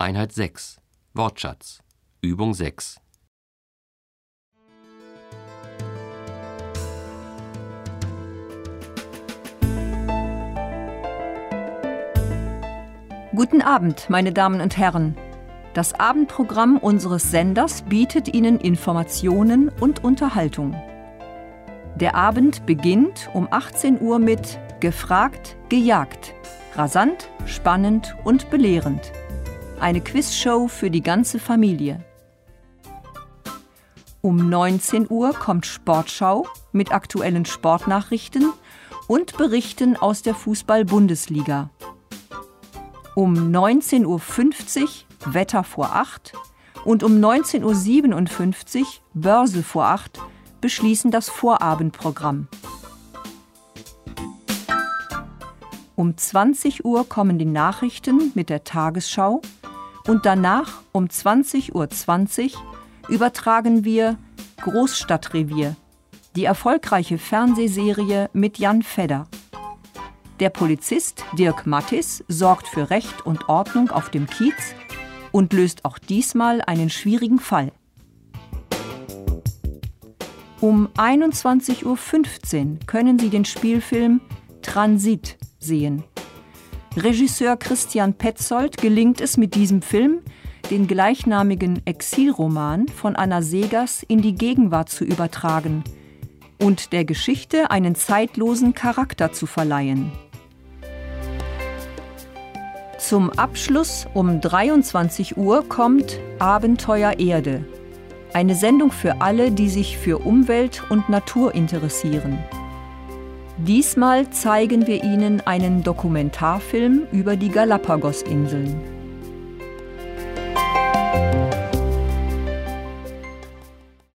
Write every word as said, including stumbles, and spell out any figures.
Einheit sechs. Wortschatz. Übung sechs. Guten Abend, meine Damen und Herren. Das Abendprogramm unseres Senders bietet Ihnen Informationen und Unterhaltung. Der Abend beginnt um achtzehn Uhr mit Gefragt, gejagt. Rasant, spannend und belehrend. Eine Quizshow für die ganze Familie. Um neunzehn Uhr kommt Sportschau mit aktuellen Sportnachrichten und Berichten aus der Fußball-Bundesliga. Um neunzehn Uhr fünfzig Wetter vor acht und um neunzehn Uhr siebenundfünfzig Börse vor acht beschließen das Vorabendprogramm. Um zwanzig Uhr kommen die Nachrichten mit der Tagesschau und danach um zwanzig Uhr zwanzig übertragen wir Großstadtrevier, die erfolgreiche Fernsehserie mit Jan Fedder. Der Polizist Dirk Mattis sorgt für Recht und Ordnung auf dem Kiez und löst auch diesmal einen schwierigen Fall. Um einundzwanzig Uhr fünfzehn können Sie den Spielfilm Transit sehen. Regisseur Christian Petzold gelingt es mit diesem Film, den gleichnamigen Exilroman von Anna Segers in die Gegenwart zu übertragen und der Geschichte einen zeitlosen Charakter zu verleihen. Zum Abschluss um dreiundzwanzig Uhr kommt Abenteuer Erde. Eine Sendung für alle, die sich für Umwelt und Natur interessieren. Diesmal zeigen wir Ihnen einen Dokumentarfilm über die Galapagos-Inseln.